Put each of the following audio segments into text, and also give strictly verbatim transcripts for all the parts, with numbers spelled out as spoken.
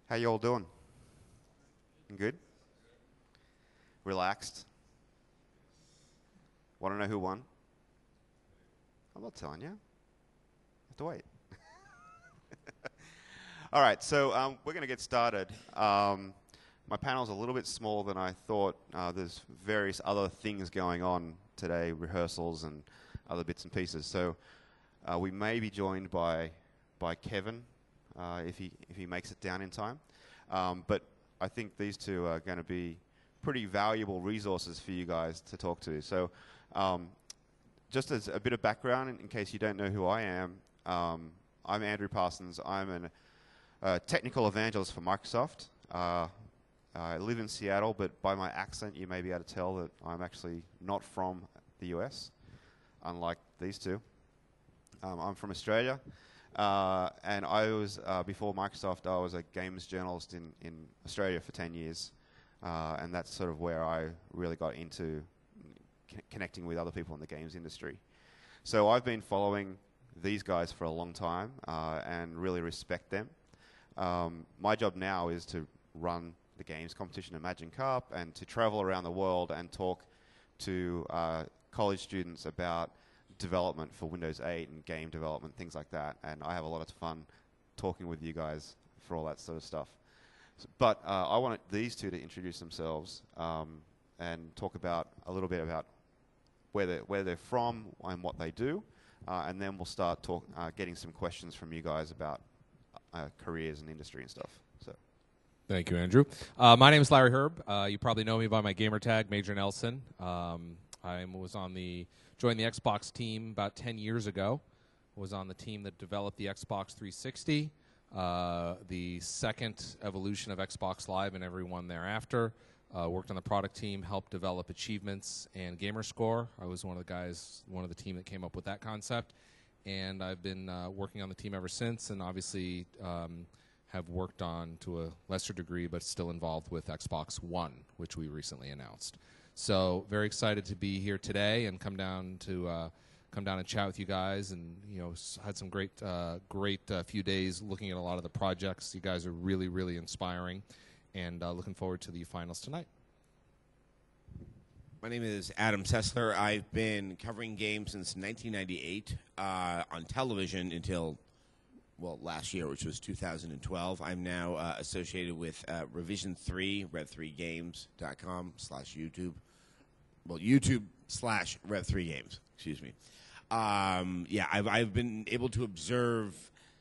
How you all doing? Good? Relaxed? Want to know who won? I'm not telling you. You have to wait. All right, so um, we're going to get started. Um, my panel's a little bit smaller than I thought. Uh, there's various other things going on today, rehearsals and other bits and pieces. So uh, we may be joined by by Kevin uh, if he if he makes it down in time. Um, but I think these two are going to be pretty valuable resources for you guys to talk to. So um, just as a bit of background, in, in case you don't know who I am, um, I'm Andrew Parsons. I'm an Uh, technical evangelist for Microsoft. Uh, I live in Seattle, but by my accent, you may be able to tell that I'm actually not from the U S, unlike these two. Um, I'm from Australia, uh, and I was, uh, before Microsoft, I was a games journalist in, in Australia for ten years, uh, and that's sort of where I really got into c connecting with other people in the games industry. So I've been following these guys for a long time, uh, and really respect them. Um, my job now is to run the games competition Imagine Cup and to travel around the world and talk to uh, college students about development for Windows eight and game development, things like that. And I have a lot of fun talking with you guys for all that sort of stuff. So, but uh, I wanted these two to introduce themselves um, and talk about a little bit about where they're, where they're from and what they do. Uh, and then we'll start talk, uh, getting some questions from you guys about Uh, careers and industry and stuff. So, thank you, Andrew. Uh, my name is Larry Herb. Uh, you probably know me by my gamer tag, Major Nelson. Um, I was on the joined the Xbox team about ten years ago. Was on the team that developed the Xbox three sixty, uh, the second evolution of Xbox Live, and every one thereafter. Uh, worked on the product team, helped develop achievements and Gamerscore. I was one of the guys, one of the team that came up with that concept. And I've been uh, working on the team ever since, and obviously um, have worked on, to a lesser degree, but still involved with Xbox One, which we recently announced. So very excited to be here today and come down to uh, come down and chat with you guys, and you know, s had some great, uh, great uh, few days looking at a lot of the projects. You guys are really, really inspiring, and uh, looking forward to the finals tonight. My name is Adam Sessler. I've been covering games since nineteen ninety-eight uh, on television until, well, last year, which was two thousand twelve. I'm now uh, associated with uh, Revision three, rev three games dot com slash YouTube. Well, YouTube slash rev three games, excuse me. Um, yeah, I've, I've been able to observe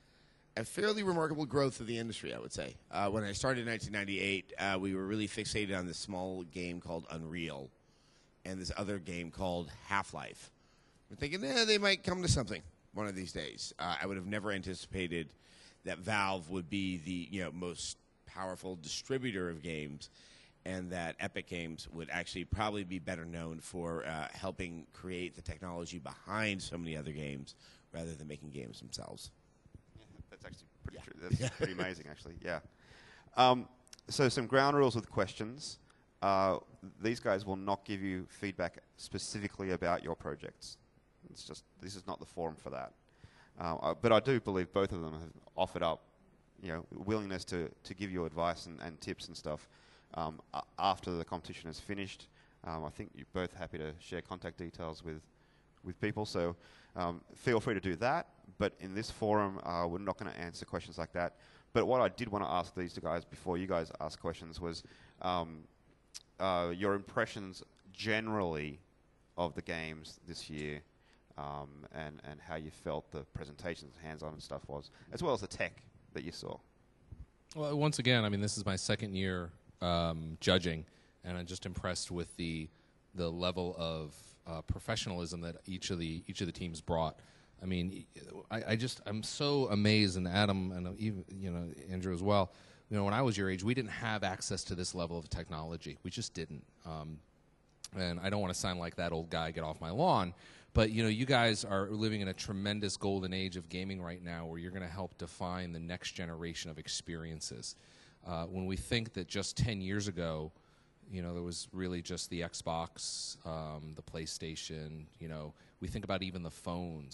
a fairly remarkable growth of the industry, I would say. Uh, when I started in nineteen ninety-eight, uh, we were really fixated on this small game called Unreal, and this other game called Half-Life. We're thinking, eh, they might come to something one of these days. Uh, I would have never anticipated that Valve would be the you know most powerful distributor of games, and that Epic Games would actually probably be better known for uh, helping create the technology behind so many other games rather than making games themselves. yeah, that's actually pretty Yeah. true. That's Yeah. pretty amazing, actually. Yeah. Um, so some ground rules with questions. Uh, these guys will not give you feedback specifically about your projects. It's just, this is not the forum for that. Uh, uh, but I do believe both of them have offered up, you know, willingness to, to give you advice and, and tips and stuff um, uh, after the competition is finished. Um, I think you're both happy to share contact details with, with people, so um, feel free to do that. But in this forum, uh, we're not going to answer questions like that. But what I did want to ask these two guys before you guys ask questions was, um, Uh, your impressions generally of the games this year, um, and, and how you felt the presentations, hands-on and stuff was, as well as the tech that you saw. Well, once again, I mean, this is my second year um, judging, and I'm just impressed with the the level of uh, professionalism that each of the each of the teams brought. I mean, I, I just I'm so amazed, and Adam and even you know Andrew as well. You know, when I was your age, we didn't have access to this level of technology. We just didn't. Um, and I don't want to sound like that old guy, get off my lawn. But, you know, you guys are living in a tremendous golden age of gaming right now where you're going to help define the next generation of experiences. Uh, when we think that just ten years ago, you know, there was really just the Xbox, um, the PlayStation, you know, we think about even the phones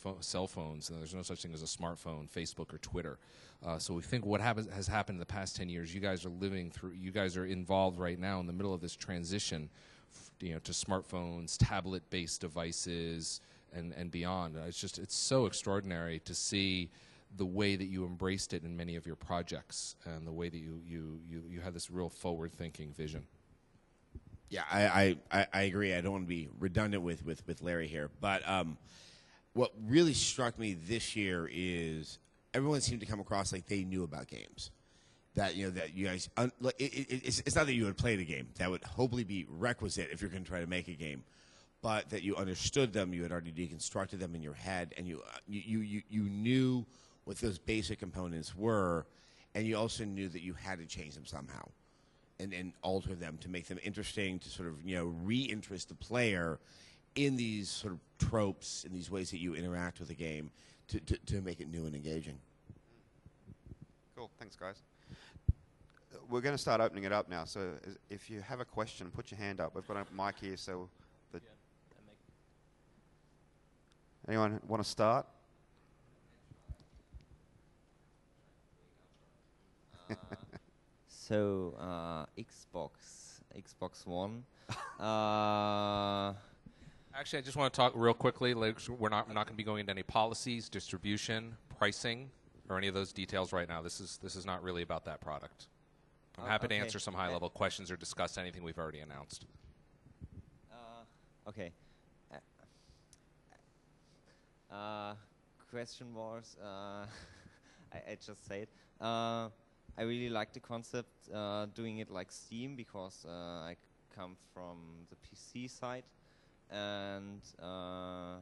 pho- cell phones, and there's no such thing as a smartphone, Facebook, or Twitter. Uh, so we think what happens, has happened in the past ten years, you guys are living through, you guys are involved right now in the middle of this transition f- you know, to smartphones, tablet-based devices, and, and beyond. Uh, it's just, it's so extraordinary to see the way that you embraced it in many of your projects and the way that you, you, you, you had this real forward-thinking vision. Yeah, I, I, I agree. I don't want to be redundant with, with, with Larry here. But um, what really struck me this year is everyone seemed to come across like they knew about games. That, you know, that you guys, un, it, it, it's, it's not that you had played a game. That would hopefully be requisite if you're going to try to make a game. But that you understood them, you had already deconstructed them in your head, and you, uh, you, you, you knew what those basic components were, and you also knew that you had to change them somehow. And, and alter them to make them interesting, to sort of, you know, re-interest the player in these sort of tropes, in these ways that you interact with the game, to, to, to make it new and engaging. Cool. Thanks, guys. We're going to start opening it up now. So is- if you have a question, put your hand up. We've got a mic here, so the anyone want to start? So, uh, Xbox, Xbox One. uh, Actually, I just want to talk real quickly. Like, we're not we're not going to be going into any policies, distribution, pricing, or any of those details right now. This is this is not really about that product. I'm Oh, happy okay. to answer some high-level questions or discuss anything we've already announced. uh, okay. Uh, uh, question was, uh, I, I just said, uh, I really like the concept uh, doing it like Steam because uh, I come from the P C side, and uh,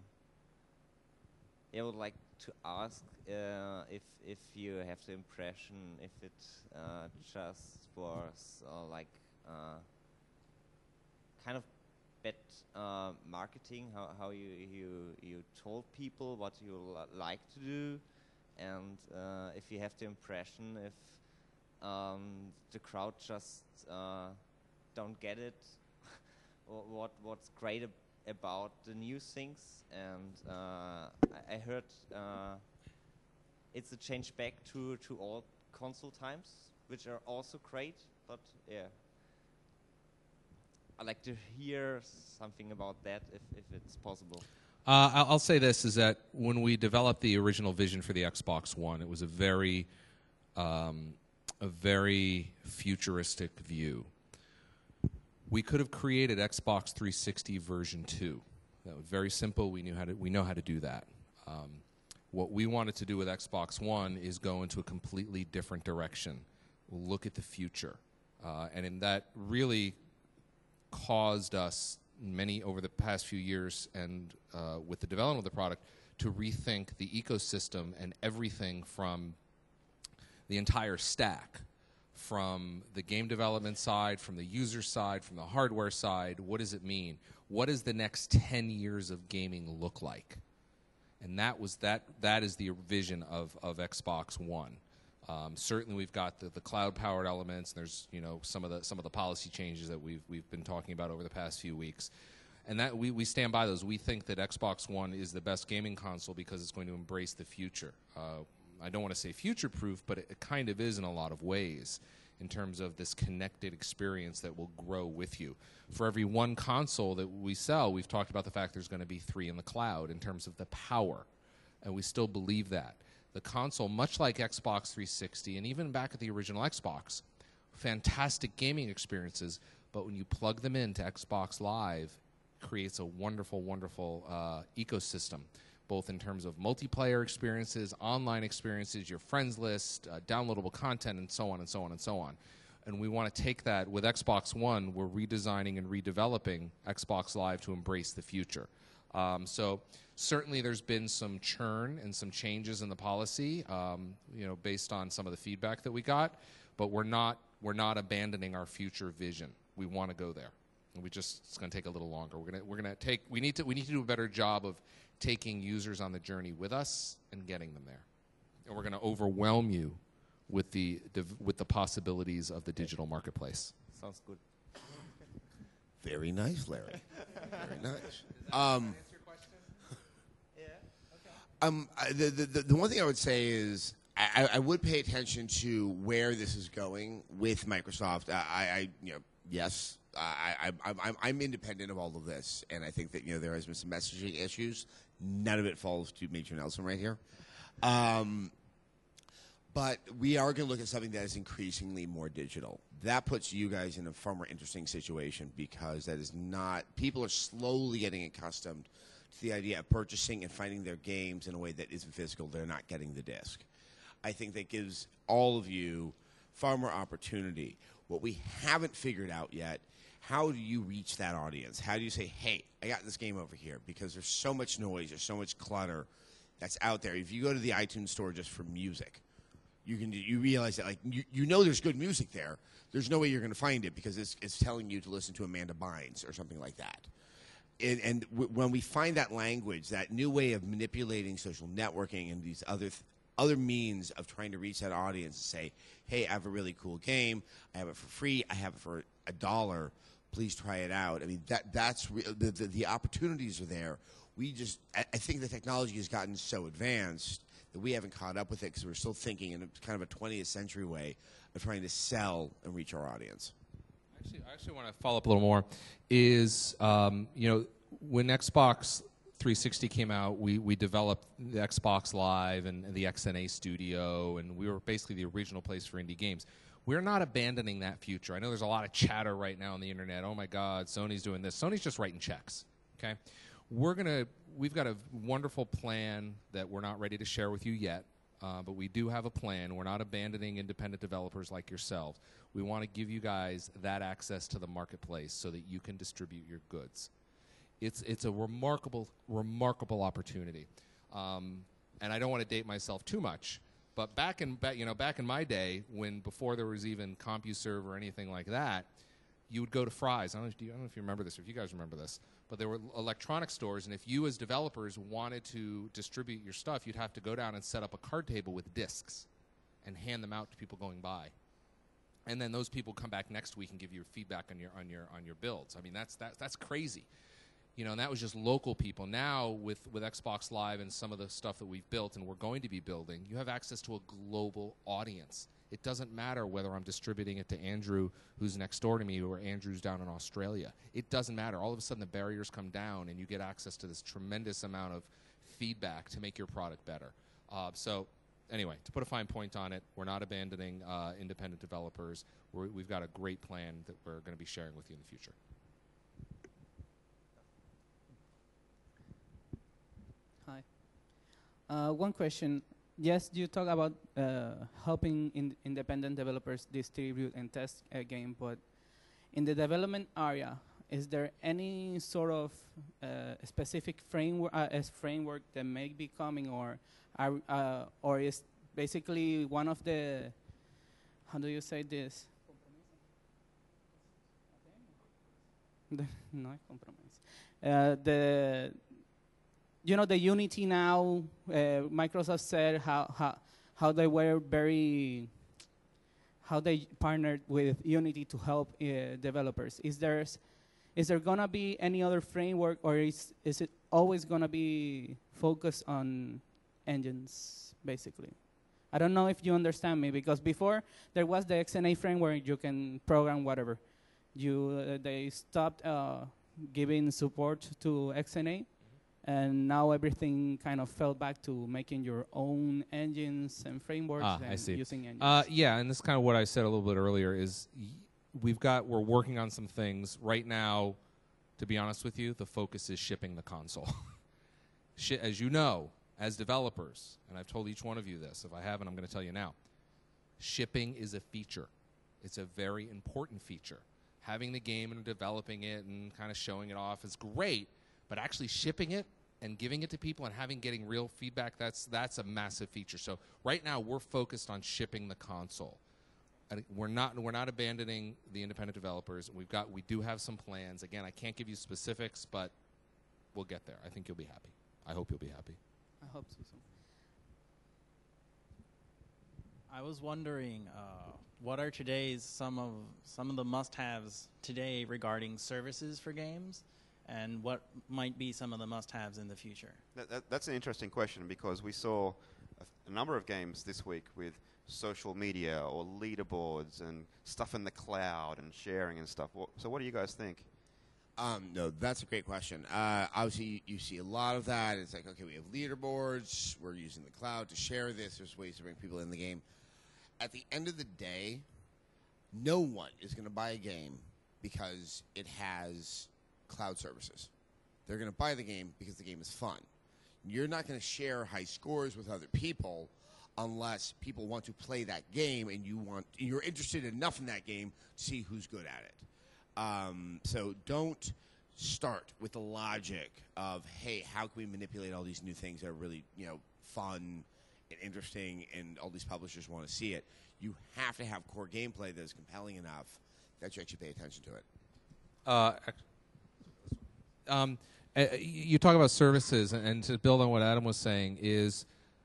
I would like to ask uh, if if you have the impression if it uh, just was uh, like uh, kind of bad uh, marketing, how how you you you told people what you li- like to do, and uh, if you have the impression if um, the crowd just uh, don't get it, wha- what what's great ab- about the new things, and uh, I, I heard uh, it's a change back to to old console times, which are also great, but yeah. I'd like to hear something about that, if, if it's possible. Uh, I'll, I'll say this, is that when we developed the original vision for the Xbox One, it was a very, um, a very futuristic view. We could have created Xbox three sixty version two. That was very simple. We knew how to, we know how to do that. Um, what we wanted to do with Xbox One is go into a completely different direction. Look at the future. Uh, and in that really caused us many over the past few years and uh, with the development of the product to rethink the ecosystem and everything from the entire stack, from the game development side, from the user side, from the hardware side. What does it mean? What does the next ten years of gaming look like? And that was that. That is the vision of, of Xbox One. Um, certainly, we've got the, the cloud-powered elements. There's, you know, some of the some of the policy changes that we've we've been talking about over the past few weeks, and that we, we stand by those. We think that Xbox One is the best gaming console because it's going to embrace the future. Uh, I don't want to say future-proof, but it, it kind of is in a lot of ways in terms of this connected experience that will grow with you. For every one console that we sell, we've talked about the fact there's going to be three in the cloud in terms of the power, and we still believe that. The console, much like Xbox three sixty, and even back at the original Xbox, fantastic gaming experiences, but when you plug them into Xbox Live, it creates a wonderful, wonderful uh, ecosystem, both in terms of multiplayer experiences, online experiences, your friends list, uh, downloadable content, and so on and so on and so on. And we want to take that with Xbox One. We're redesigning and redeveloping Xbox Live to embrace the future. Um, so certainly there's been some churn and some changes in the policy, um, you know, based on some of the feedback that we got. But we're not we're not abandoning our future vision. We want to go there, and we just it's going to take a little longer. We're gonna we're gonna take we need to we need to do a better job of taking users on the journey with us and getting them there. And we're going to overwhelm you with the with the possibilities of the digital marketplace. Sounds good. Very nice, Larry. Very nice. Um, Um, I- the, the the one thing I would say is I, I would pay attention to where this is going with Microsoft. I, I you know, yes, I, I, I'm I'm independent of all of this, and I think that you know there has been some messaging issues. None of it falls to Major Nelson right here. Um, but we are going to look at something that is increasingly more digital. That puts you guys in a far more interesting situation because that is not people are slowly getting accustomed to the idea of purchasing and finding their games in a way that isn't physical. They're not getting the disc. I think that gives all of you far more opportunity. What we haven't figured out yet, how do you reach that audience? How do you say, hey, I got this game over here? Because there's so much noise, there's so much clutter that's out there. If you go to the iTunes store just for music, you can you realize that like you, you know there's good music there. There's no way you're going to find it because it's, it's telling you to listen to Amanda Bynes or something like that. And, and w- when we find that language, that new way of manipulating social networking and these other th- other means of trying to reach that audience and say, hey, I have a really cool game. I have it for free. I have it for a dollar. Please try it out. I mean, that that's re- the, the the opportunities are there. We just, I, I think the technology has gotten so advanced that we haven't caught up with it because we're still thinking in a, kind of a twentieth century way of trying to sell and reach our audience. Actually, I actually want to follow up a little more. Is um, you know when Xbox three sixty came out, we we developed the Xbox Live and, and the X N A Studio, and we were basically the original place for indie games. We're not abandoning that future. I know there's a lot of chatter right now on the internet. Oh my God, Sony's doing this. Sony's just writing checks. Okay, we're gonna we've got a wonderful plan that we're not ready to share with you yet. Uh, but we do have a plan. We're not abandoning independent developers like yourselves. We want to give you guys that access to the marketplace so that you can distribute your goods. It's it's a remarkable, remarkable opportunity. Um, and I don't want to date myself too much, but back in back, you know back in my day, when before there was even CompuServe or anything like that, you would go to Fry's. I don't know if you, I don't know if you remember this, or if you guys remember this, but there were electronic stores, and if you as developers wanted to distribute your stuff, you'd have to go down and set up a card table with discs and hand them out to people going by. And then those people come back next week and give you feedback on your on your on your builds. I mean, that's that, that's crazy. You know, and that was just local people. Now with, with Xbox Live and some of the stuff that we've built and we're going to be building, you have access to a global audience. It doesn't matter whether I'm distributing it to Andrew, who's next door to me, or Andrew's down in Australia. It doesn't matter. All of a sudden, the barriers come down, and you get access to this tremendous amount of feedback to make your product better. Uh, so, anyway, to put a fine point on it, we're not abandoning uh, independent developers. We're, we've got a great plan that we're going to be sharing with you in the future. Hi. Uh, one question. Yes, you talk about uh, helping in independent developers distribute and test a game, but in the development area, is there any sort of uh, specific framework, uh, as framework that may be coming, or are, uh, or is basically one of the, how do you say this? The, no, compromise. Uh, the You know, the Unity now, uh, Microsoft said how, how how they were very, how they partnered with Unity to help uh, developers. Is there is there gonna be any other framework, or is is it always gonna be focused on engines, basically? I don't know if you understand me, because before there was the X N A framework, you can program whatever. You uh, they stopped uh, giving support to X N A. And now everything kind of fell back to making your own engines and frameworks Ah, and I see. using engines. Uh, yeah, and this is kind of what I said a little bit earlier is y- we've got, we're working on some things. Right now, to be honest with you, the focus is shipping the console. Shi- as you know, as developers, and I've told each one of you this, if I haven't, I'm going to tell you now, shipping is a feature. It's a very important feature. Having the game and developing it and kind of showing it off is great, but actually shipping it and giving it to people and having getting real feedback, that's that's a massive feature. So right now we're focused on shipping the console. And we're not we're not abandoning the independent developers. We've got we do have some plans. Again, I can't give you specifics, but we'll get there. I think you'll be happy. I hope you'll be happy. I hope so. so. I was wondering, uh, what are today's some of some of the must-haves today regarding services for games? and what might be some of the must-haves in the future? That, that, that's an interesting question because we saw a, a number of games this week with social media or leaderboards and stuff in the cloud and sharing and stuff. What, so what do you guys think? Um, no, that's a great question. Uh, obviously, you, you see a lot of that. It's like, okay, we have leaderboards. We're using the cloud to share this. There's ways to bring people in the game. At the end of the day, no one is going to buy a game because it has cloud services. They're going to buy the game because the game is fun. You're not going to share high scores with other people unless people want to play that game and you want you're interested enough in that game to see who's good at it. Um, so don't start with the logic of, hey, how can we manipulate all these new things that are really, you know, fun and interesting and all these publishers want to see it. You have to have core gameplay that is compelling enough that you actually pay attention to it. Uh, um, uh, you talk about services, and, and to build on what Adam was saying is,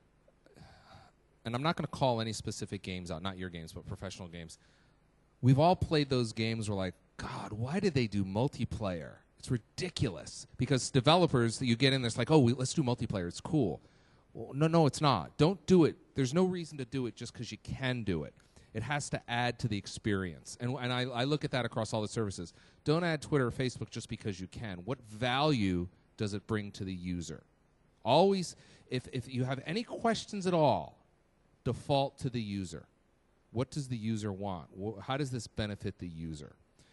and I'm not going to call any specific games out, not your games, but professional games. We've all played those games where like, God, why did they do multiplayer? It's ridiculous. Because developers, you get in there, it's like, oh, we, let's do multiplayer. It's cool. Well, no, no, it's not. Don't do it. There's no reason to do it just because you can do it. It has to add to the experience. And, and I, I look at that across all the services. Don't add Twitter or Facebook just because you can. What value does it bring to the user? Always, if, if you have any questions at all, default to the user. What does the user want? Wh- how does this benefit the user?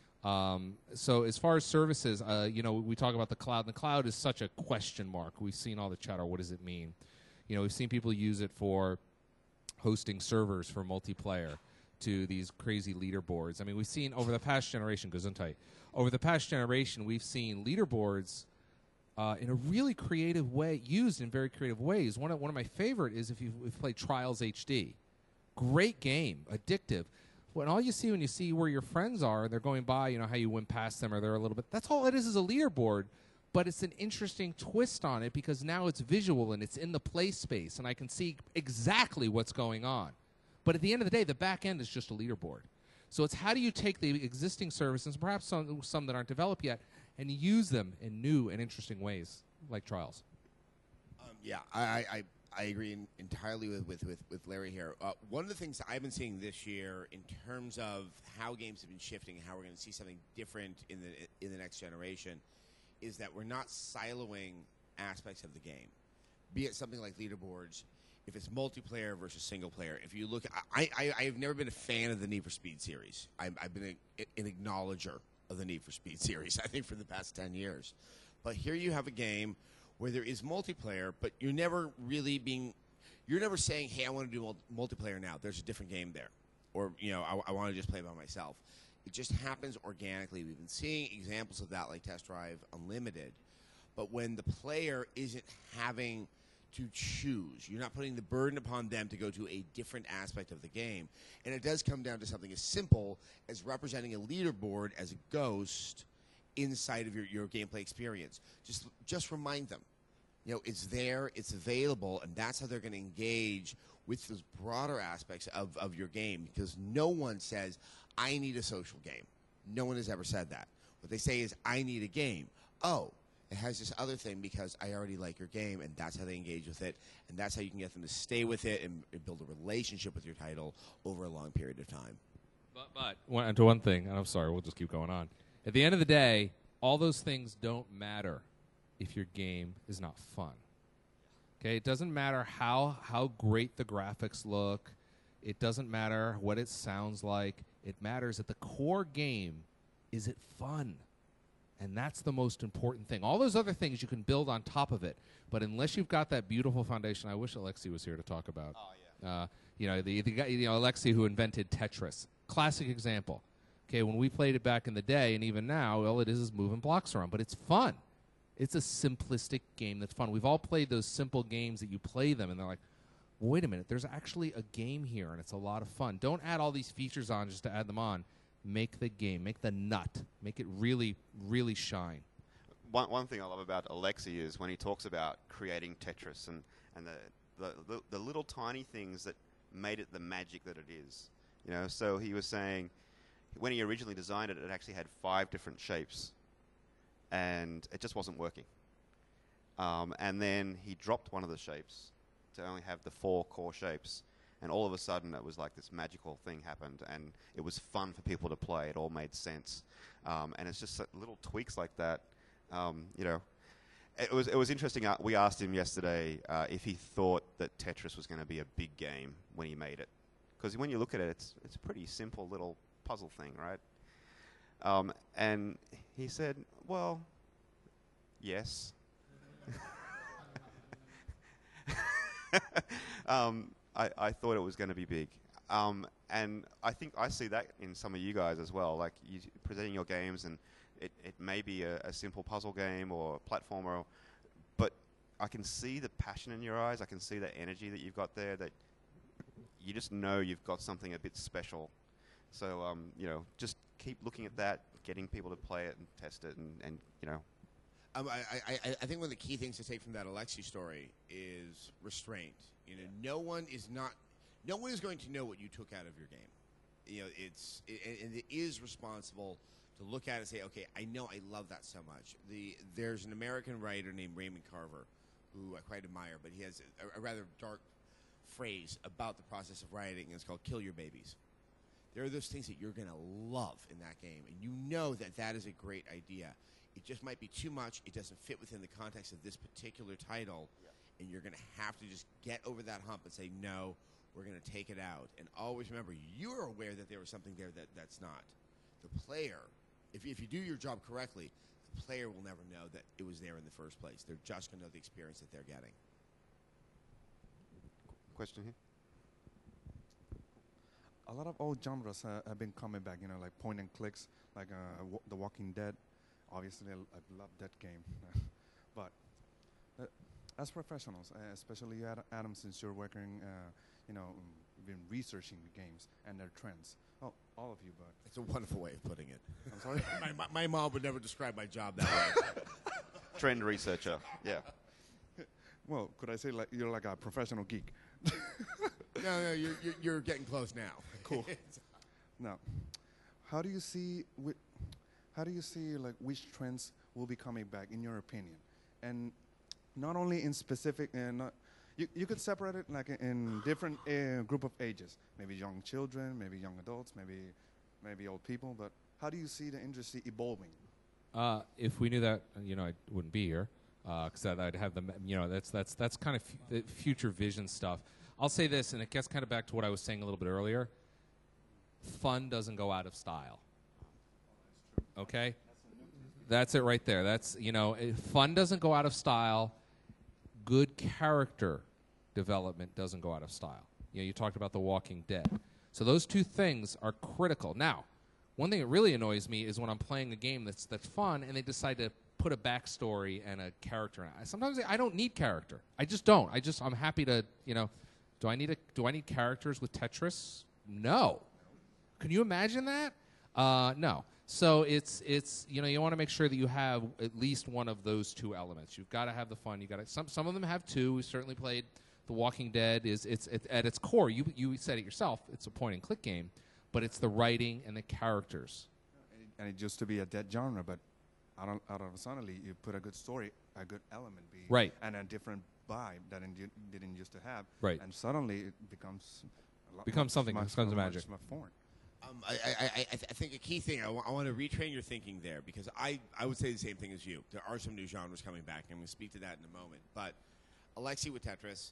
Um, so as far as services, uh, you know, we talk about the cloud. The cloud is such a question mark. We've seen all the chatter. What does it mean? You know, we've seen people use it for hosting servers for multiplayer to these crazy leaderboards. I mean, we've seen over the past generation, Gesundheit, over the past generation, we've seen leaderboards uh, in a really creative way, used in very creative ways. One of, one of my favorite is if you've, if you've played Trials H D. Great game, addictive. When all you see when you see where your friends are, they're going by, you know, how you went past them or they're a little bit. That's all it is is a leaderboard, but it's an interesting twist on it because now it's visual and it's in the play space and I can see exactly what's going on. But at the end of the day, the back end is just a leaderboard. So it's how do you take the existing services, perhaps some, some that aren't developed yet, and use them in new and interesting ways, like Trials. Um, yeah, I, I, I agree in, entirely with, with, with, with Larry here. Uh, one of the things that I've been seeing this year in terms of how games have been shifting and how we're going to see something different in the in the next generation is that we're not siloing aspects of the game. Be it something like leaderboards, if it's multiplayer versus single player. If you look, I, I, I have never been a fan of the Need for Speed series. I've, I've been a, an acknowledger of the Need for Speed series, I think, for the past ten years. But here you have a game where there is multiplayer, but you're never really being, you're never saying, hey, I want to do mul- multiplayer now. There's a different game there. Or, you know, I, I want to just play by myself. It just happens organically. We've been seeing examples of that like Test Drive Unlimited. But when the player isn't having to choose, you're not putting the burden upon them to go to a different aspect of the game. And it does come down to something as simple as representing a leaderboard as a ghost inside of your, your gameplay experience. Just just remind them, you know, it's there, it's available, and that's how they're going to engage with those broader aspects of, of your game, because no one says, I need a social game. No one has ever said that. What they say is, I need a game. Oh, it has this other thing because I already like your game, and that's how they engage with it, and that's how you can get them to stay with it and, and build a relationship with your title over a long period of time. But, but one, to one thing, and I'm sorry, we'll just keep going on. At the end of the day, all those things don't matter if your game is not fun. Okay, it doesn't matter how how great the graphics look. It doesn't matter what it sounds like. It matters at the core game, is it fun? And that's the most important thing. All those other things you can build on top of it, but unless you've got that beautiful foundation, I wish Alexi was here to talk about. Oh, yeah. Uh, you know, the, the guy, you know, Alexi who invented Tetris. Classic example. Okay, when we played it back in the day, and even now, all it is is moving blocks around, but it's fun. It's a simplistic game that's fun. We've all played those simple games that you play them, and they're like, wait a minute, there's actually a game here, and it's a lot of fun. Don't add all these features on just to add them on. Make the game, make the nut, make it really, really shine. One, one thing I love about Alexi is when he talks about creating Tetris and, and the, the, the, the little tiny things that made it the magic that it is. You know, so he was saying when he originally designed it, it actually had five different shapes. and it just wasn't working. Um, and then he dropped one of the shapes to only have the four core shapes, and all of a sudden it was like this magical thing happened, and it was fun for people to play. It all made sense, um, and it's just uh, little tweaks like that. Um, you know, it was it was interesting. Uh, we asked him yesterday uh, if he thought that Tetris was going to be a big game when he made it, because when you look at it, it's it's a pretty simple little puzzle thing, right? Um, and he said, "Well, yes." um, I, I thought it was going to be big. Um, and I think I see that in some of you guys as well. Like, you presenting your games, and it, it may be a, a simple puzzle game or a platformer, but I can see the passion in your eyes. I can see the energy that you've got there, that you just know you've got something a bit special. So, um, you know, just keep looking at that, getting people to play it and test it, and, and you know. Um, I, I, I think one of the key things to take from that Alexi story is restraint. You know, yeah. no one is not, no one is going to know what you took out of your game. You know, it's it, and it is responsible to look at it and say, okay, I know I love that so much. The there's an American writer named Raymond Carver, who I quite admire, but he has a, a rather dark phrase about the process of writing, and it's called "kill your babies." There are those things that you're going to love in that game, and you know that that is a great idea. It just might be too much. It doesn't fit within the context of this particular title, yeah. and you're going to have to just get over that hump and say, no, we're going to take it out. And always remember, you're aware that there was something there that, that's not. The player, if, if you do your job correctly, the player will never know that it was there in the first place. They're just going to know the experience that they're getting. Question here? A lot of old genres uh, have been coming back, you know, like point and clicks, like uh, w The Walking Dead. Obviously, I, I love that game. But uh, as professionals, uh, especially you, Ad Adam, since you're working, uh, you know, um, been researching the games and their trends. Oh, all of you, but it's a wonderful way of putting it. I'm sorry. my, my, my mom would never describe my job that way. Trend researcher. Yeah. Well, could I say like you're like a professional geek? No, no, you're, you're you're getting close now. Cool. Now, how do you see wi how do you see like which trends will be coming back in your opinion, and not only in specific and uh, not you you could separate it like in different uh, group of ages, maybe young children, maybe young adults, maybe maybe old people. But how do you see the industry evolving? Uh, if we knew that, you know, I wouldn't be here because uh, I'd have the, you know, that's that's that's kind of f future vision stuff. I'll say this, and it gets kind of back to what I was saying a little bit earlier. Fun doesn't go out of style. Okay? That's it right there. That's, you know, it, fun doesn't go out of style. Good character development doesn't go out of style. You know, you talked about The Walking Dead. So those two things are critical. Now, one thing that really annoys me is when I'm playing a game that's that's fun and they decide to put a backstory and a character in it. Sometimes I don't need character. I just don't. I just I'm happy to, you know, do I need a do I need characters with Tetris? No. Can you imagine that? Uh, no. So it's it's you know, you want to make sure that you have at least one of those two elements. You've got to have the fun. You got to some some of them have two. We certainly played The Walking Dead. Is it's it, at its core. You you said it yourself. It's a point and click game, but it's the writing and the characters. And it used to be a dead genre, but out of, out of suddenly you put a good story, a good element, be right, and a different vibe that it didn't used to have, right, and suddenly it becomes a lot becomes something. It becomes magic. Um, I, I, I, th I think a key thing, I, I want to retrain your thinking there, because I, I would say the same thing as you. There are some new genres coming back, and I'm going to speak to that in a moment. But Alexi with Tetris,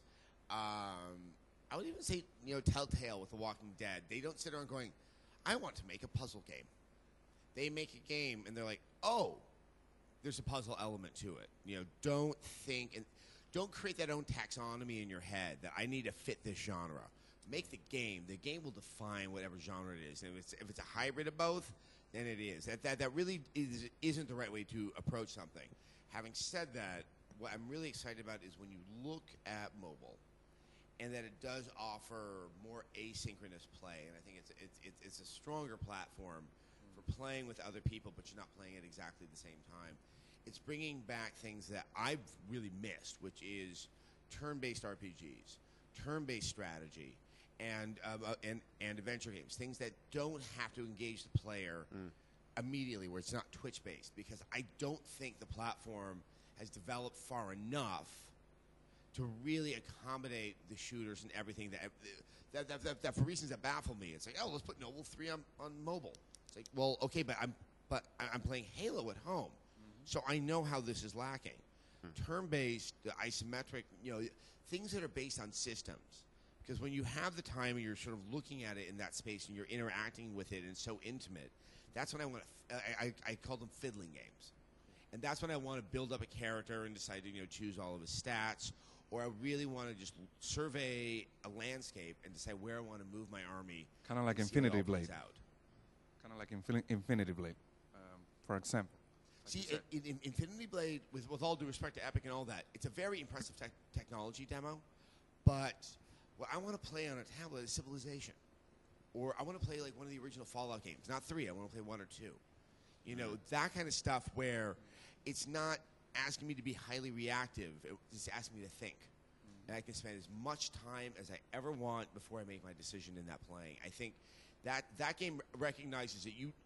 um, I would even say, you know, Telltale with The Walking Dead. They don't sit around going, I want to make a puzzle game. They make a game, and they're like, oh, there's a puzzle element to it. You know, don't think, and don't create that own taxonomy in your head that I need to fit this genre. Make the game. The game will define whatever genre it is. And if it's, if it's a hybrid of both, then it is. That, that, that really is, isn't the right way to approach something. Having said that, what I'm really excited about is when you look at mobile, and that it does offer more asynchronous play. And I think it's, it's, it's, it's a stronger platform for playing with other people, but you're not playing at exactly the same time. It's bringing back things that I've really missed, which is turn-based R P Gs, turn-based strategy, and, uh, and and adventure games, things that don't have to engage the player mm. immediately where it's not Twitch-based, because I don't think the platform has developed far enough to really accommodate the shooters and everything that that, that, that, that for reasons that baffle me. It's like, oh, let's put Noble three on, on mobile. It's like, well, okay, but I'm but I- I'm playing Halo at home, so I know how this is lacking. Turn-based, uh, isometric, you know, things that are based on systems. Because when you have the time and you're sort of looking at it in that space and you're interacting with it and it's so intimate, that's when I want to. F- I, I, I call them fiddling games, and that's when I want to build up a character and decide to you know choose all of his stats, or I really want to just survey a landscape and decide where I want to move my army. Kind of like and see how it Infinity all plays Blade. Out. Kind of like Infin- Infinity Blade, um, for example. Like See, you said. in, in Infinity Blade, with, with all due respect to Epic and all that, it's a very impressive tech technology demo, but what I want to play on a tablet is Civilization. Or I want to play like one of the original Fallout games. Not three, I want to play one or two. You know, that kind of stuff where it's not asking me to be highly reactive, it's asking me to think. And I can spend as much time as I ever want before I make my decision in that playing. I think that that game recognizes that you...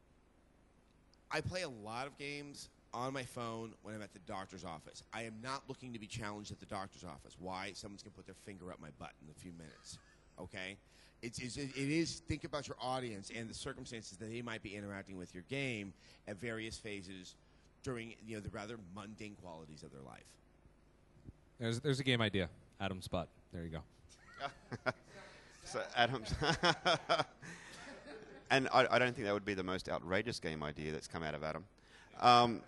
I play a lot of games on my phone when I'm at the doctor's office. I am not looking to be challenged at the doctor's office. Why? Someone's going to put their finger up my butt in a few minutes. Okay? It's, it's, it is, think about your audience and the circumstances that they might be interacting with your game at various phases during you know the rather mundane qualities of their life. There's there's a game idea. Adam's butt. There you go. So Adam's, and I, I don't think that would be the most outrageous game idea that's come out of Adam. Um,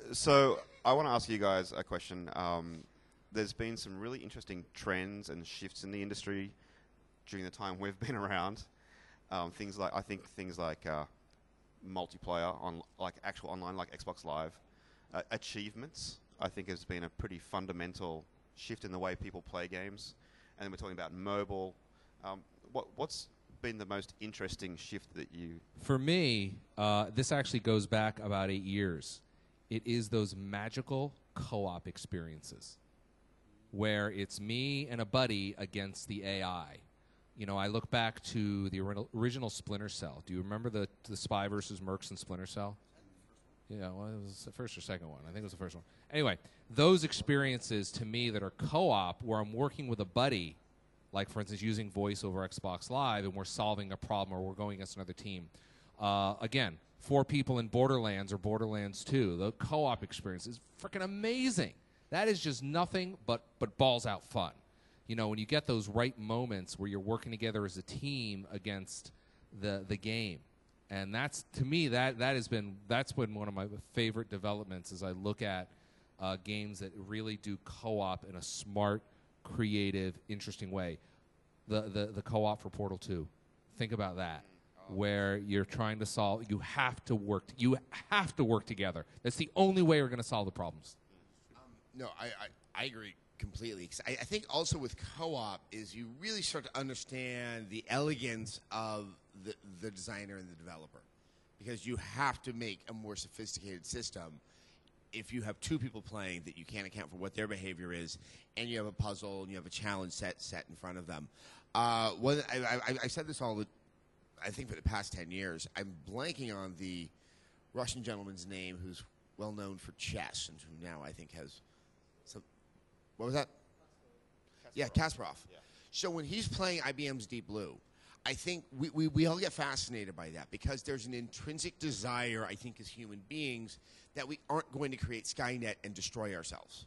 so I want to ask you guys a question. Um, there's been some really interesting trends and shifts in the industry during the time we've been around. Um, things like I think things like uh, multiplayer on like actual online, like Xbox Live, uh, achievements. I think has been a pretty fundamental shift in the way people play games. And then we're talking about mobile. Um, what, what's been the most interesting shift that you... For me, uh, this actually goes back about eight years. It is those magical co-op experiences where it's me and a buddy against the A I. You know, I look back to the ori- original Splinter Cell. Do you remember the, the Spy versus Mercs in Splinter Cell? Yeah, well, it was the first or second one. I think it was the first one. Anyway, those experiences to me that are co-op where I'm working with a buddy, like, for instance, using voice over Xbox Live, and we're solving a problem or we're going against another team. Uh, again, four people in Borderlands or Borderlands two. The co-op experience is freaking amazing. That is just nothing but, but balls out fun. You know, when you get those right moments where you're working together as a team against the the game. And that's, to me, that, that has been, that's been one of my favorite developments as I look at uh, games that really do co-op in a smart, creative, interesting way. The, the, the co-op for Portal two. Think about that. Where you're trying to solve, you have to work, you have to work together. That's the only way we're going to solve the problems. Um, no, I, I, I agree completely. 'Cause I, I think also with co-op is you really start to understand the elegance of the, the designer and the developer. Because you have to make a more sophisticated system if you have two people playing that you can't account for what their behavior is, and you have a puzzle and you have a challenge set set in front of them. Uh, one, I, I, I said this all the I think for the past ten years, I'm blanking on the Russian gentleman's name who's well known for chess and who now I think has some. What was that? Kasparov. Yeah, Kasparov. Yeah. So when he's playing I B M's Deep Blue, I think we, we, we all get fascinated by that because there's an intrinsic desire, I think, as human beings that we aren't going to create Skynet and destroy ourselves.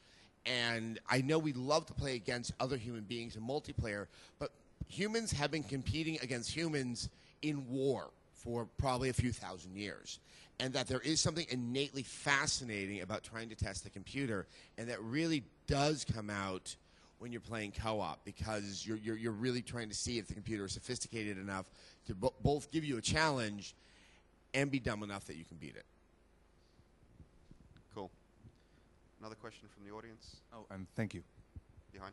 And I know we love to play against other human beings in multiplayer, but humans have been competing against humans in war for probably a few thousand years. And that there is something innately fascinating about trying to test the computer, and that really does come out when you're playing co-op, because you're, you're, you're really trying to see if the computer is sophisticated enough to bo both give you a challenge and be dumb enough that you can beat it. Cool. Another question from the audience? Oh, and thank you. Behind?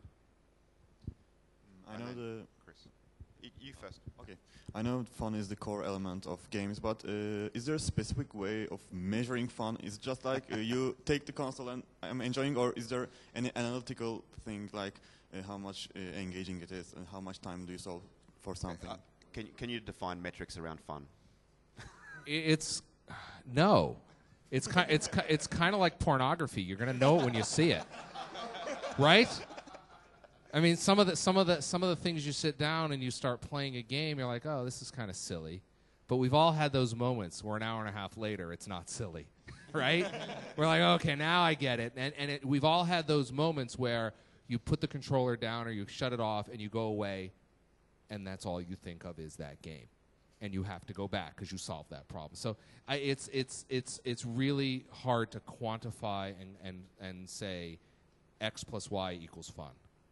I And know then the Chris. Y- you first. okay. I know fun is the core element of games, but uh, is there a specific way of measuring fun? Is it just like uh, you take the console and I'm enjoying, or is there any analytical thing like uh, how much uh, engaging it is and how much time do you solve for something? Uh, can, you- can you define metrics around fun? I- It's No. It's kind it's ki- it's kind of like pornography. You're going to know it when you see it. Right? I mean, some of the some of the some of the things you sit down and you start playing a game, you're like, "Oh, this is kind of silly." But we've all had those moments where an hour and a half later it's not silly. Right? We're like, "Okay, now I get it." And and it, we've all had those moments where you put the controller down or you shut it off and you go away and that's all you think of is that game. And you have to go back because you solved that problem. So I, it's it's it's it's really hard to quantify and, and, and say X plus Y equals fun.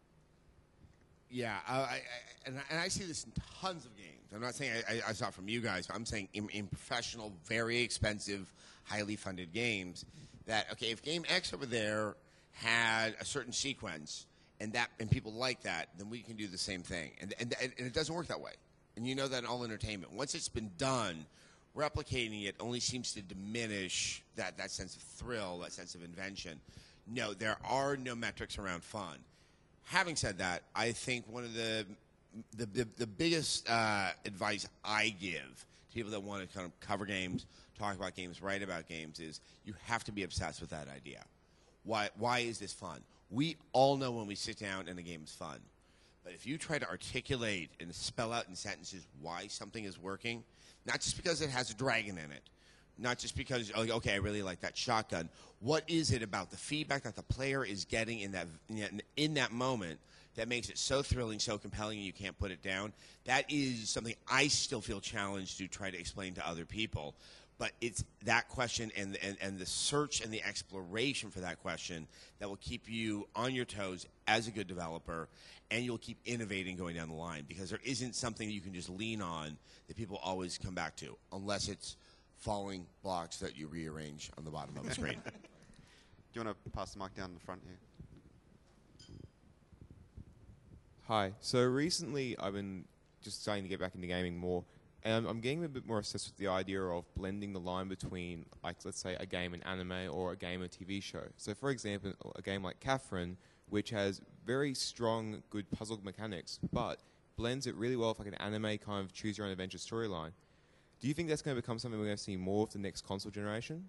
Yeah, uh, I, I, and, I, and I see this in tons of games. I'm not saying I, I, I saw it from you guys. I'm saying in, in professional, very expensive, highly funded games that, okay, if game X over there had a certain sequence and that and people like that, then we can do the same thing. And, and, and it doesn't work that way. And you know that in all entertainment. Once it's been done, replicating it only seems to diminish that, that sense of thrill, that sense of invention. No, there are no metrics around fun. Having said that, I think one of the the, the, the biggest uh, advice I give to people that want to kind of cover games, talk about games, write about games is you have to be obsessed with that idea. Why, why is this fun? We all know when we sit down and a game is fun. But if you try to articulate and spell out in sentences why something is working, not just because it has a dragon in it, not just because, oh, okay, I really like that shotgun. What is it about the feedback that the player is getting in that in that moment that makes it so thrilling, so compelling, and you can't put it down? That is something I still feel challenged to try to explain to other people. But it's that question and, and, and the search and the exploration for that question that will keep you on your toes as a good developer, and you'll keep innovating going down the line because there isn't something that you can just lean on that people always come back to, unless it's falling blocks that you rearrange on the bottom of the screen. Do you want to pass the mic down the front here? Hi. So recently I've been just starting to get back into gaming more. And I'm getting a bit more obsessed with the idea of blending the line between, like, let's say, a game, an anime, or a game, a T V show. So, for example, a game like Catherine, which has very strong, good puzzle mechanics, but blends it really well with like an anime kind of choose-your-own-adventure storyline. Do you think that's going to become something we're going to see more of the next console generation?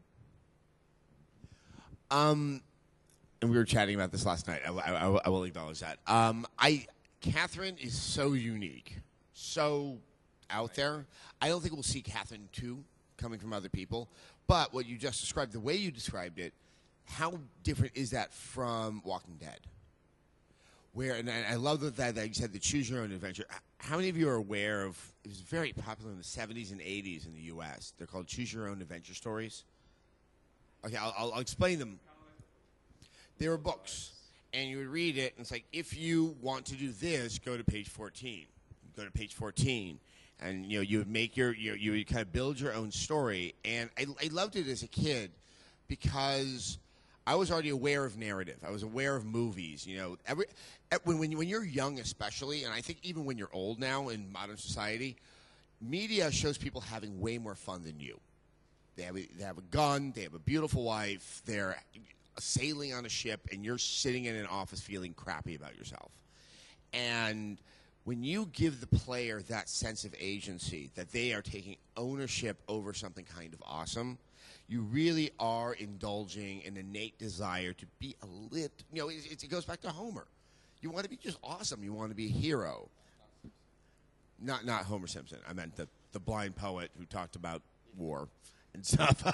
Um, and we were chatting about this last night. I, I, I will acknowledge that. Um, I Catherine is so unique, so out there. I don't think we'll see Catherine two coming from other people. But what you just described, the way you described it, how different is that from Walking Dead? Where, and I love that, that you said the choose your own adventure. How many of you are aware of, it was very popular in the seventies and eighties in the U S. They're called choose your own adventure stories. Okay, I'll, I'll, I'll explain them. They were books, and you would read it, and it's like, if you want to do this, go to page fourteen. Go to page fourteen. And, you know, you would make your, your, you would kind of build your own story. And I, I loved it as a kid because I was already aware of narrative. I was aware of movies, you know. Every, when, when, you, when you're young especially, and I think even when you're old now in modern society, media shows people having way more fun than you. They have a, they have a gun, they have a beautiful wife, they're sailing on a ship, and you're sitting in an office feeling crappy about yourself. And when you give the player that sense of agency, that they are taking ownership over something kind of awesome, you really are indulging an innate desire to be a lit. You know, it, it goes back to Homer. You want to be just awesome. You want to be a hero. Not not Homer Simpson. I meant the, the blind poet who talked about war and stuff.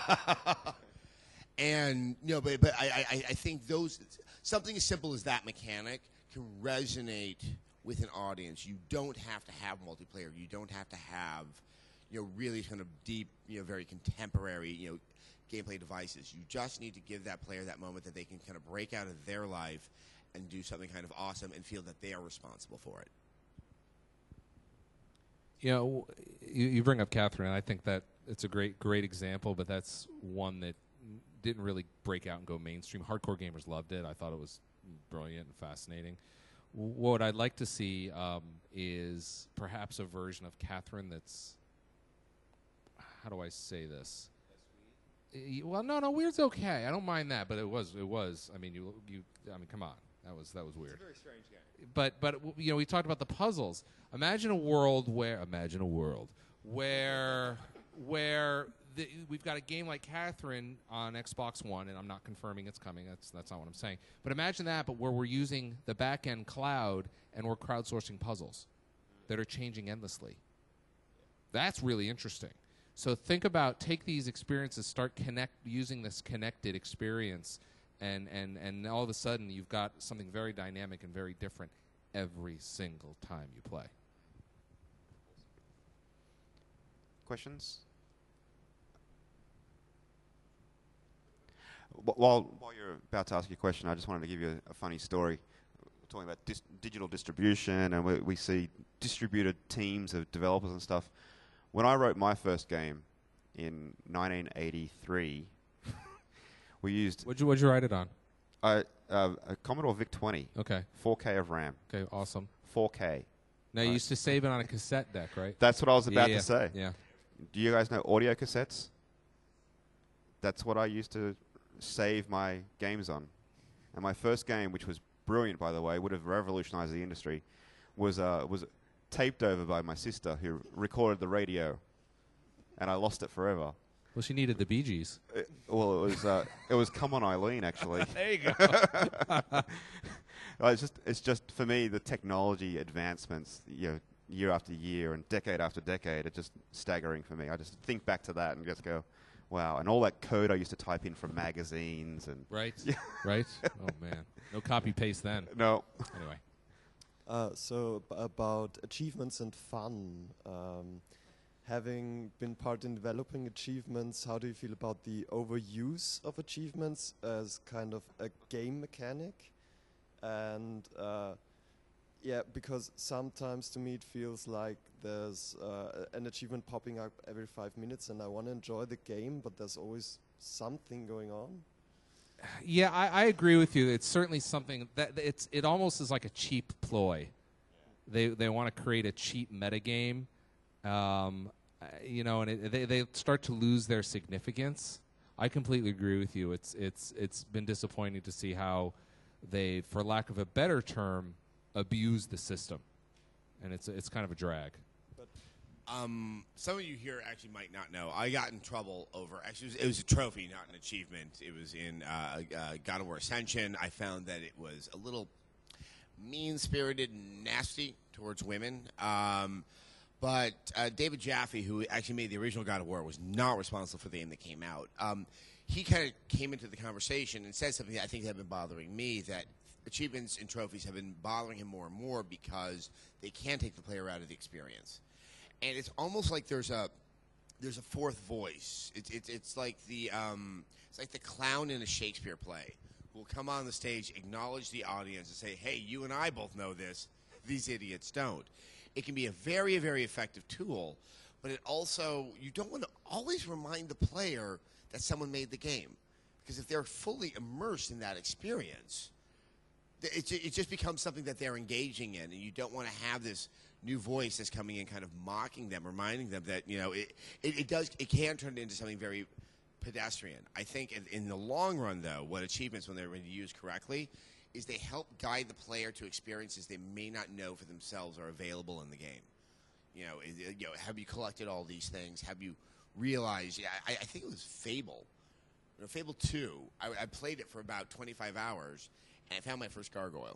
And, you know, but, but I, I, I think those, something as simple as that mechanic can resonate with an audience. You don't have to have multiplayer. You don't have to have, you know, really kind of deep, you know, very contemporary, you know, gameplay devices. You just need to give that player that moment that they can kind of break out of their life and do something kind of awesome and feel that they are responsible for it. You know, you, you bring up Catherine, and I think that it's a great, great example, but that's one that didn't really break out and go mainstream. Hardcore gamers loved it. I thought it was brilliant and fascinating. What I'd like to see um, is perhaps a version of Catherine that's, how do I say this? Y- Well, no, no, weird's okay. I don't mind that, but it was, it was. I mean, you, you. I mean, come on, that was, that was weird. It's a very strange game. But, but you know, we talked about the puzzles. Imagine a world where, imagine a world where, where the, we've got a game like Catherine on Xbox One, and I'm not confirming it's coming. That's that's not what I'm saying. But imagine that, but where we're using the back end cloud and we're crowdsourcing puzzles that are changing endlessly. That's really interesting. So think about, take these experiences, start connect using this connected experience, and, and, and all of a sudden you've got something very dynamic and very different every single time you play. Questions? Wh- While, while you're about to ask your question, I just wanted to give you a, a funny story. We're talking about dis- digital distribution, and we, we see distributed teams of developers and stuff. When I wrote my first game in nineteen eighty-three, we used... What'd you, what'd you write it on? Uh, uh, a Commodore VIC twenty. Okay. four K of RAM. Okay, awesome. four K. Now, you used to save it on a cassette deck, right? That's what I was about yeah, to say. Yeah. Do you guys know audio cassettes? That's what I used to save my games on. And my first game, which was brilliant, by the way, would have revolutionized the industry, was uh, was taped over by my sister, who recorded the radio, and I lost it forever. Well, she needed the Bee Gees. Uh, well, it was uh, it was "Come On, Eileen," actually. There you go. Well, it's just it's just for me, the technology advancements, you know, year after year and decade after decade, it's just staggering for me. I just think back to that and just go, wow. And all that code I used to type in from magazines and Right. Right. Oh man, no copy paste then. no. Anyway. Uh, so ab- about achievements and fun, um, having been part in developing achievements, how do you feel about the overuse of achievements as kind of a game mechanic? And uh, yeah, because sometimes to me it feels like there's uh, an achievement popping up every five minutes and I want to enjoy the game, but there's always something going on. Yeah, I, I agree with you. It's certainly something that it's. It almost is like a cheap ploy. They they want to create a cheap metagame, um, uh, you know, and it, they they start to lose their significance. I completely agree with you. It's it's it's been disappointing to see how they, for lack of a better term, abuse the system, and it's it's kind of a drag. Um, some of you here actually might not know. I got in trouble over. Actually, it was, it was a trophy, not an achievement. It was in uh, uh, God of War Ascension. I found that it was a little mean-spirited and nasty towards women. Um, but uh, David Jaffe, who actually made the original God of War, was not responsible for the game that came out. Um, he kind of came into the conversation and said something that I think had been bothering me, that achievements and trophies have been bothering him more and more because they can't take the player out of the experience. And it's almost like there's a there's a fourth voice. It's it's it's like the um, it's like the clown in a Shakespeare play who will come on the stage, acknowledge the audience, and say, "Hey, you and I both know this. These idiots don't." It can be a very very effective tool, but it also, you don't want to always remind the player that someone made the game, because if they're fully immersed in that experience, it ju- it just becomes something that they're engaging in, and you don't want to have this new voice that's coming in kind of mocking them, reminding them that, you know, it, it, it does, it can turn into something very pedestrian. I think in, in the long run, though, what achievements, when they're used correctly, is they help guide the player to experiences they may not know for themselves are available in the game. You know, it, you know, have you collected all these things? Have you realized, I, I think it was Fable. You know, Fable two, I, I played it for about twenty-five hours, and I found my first gargoyle.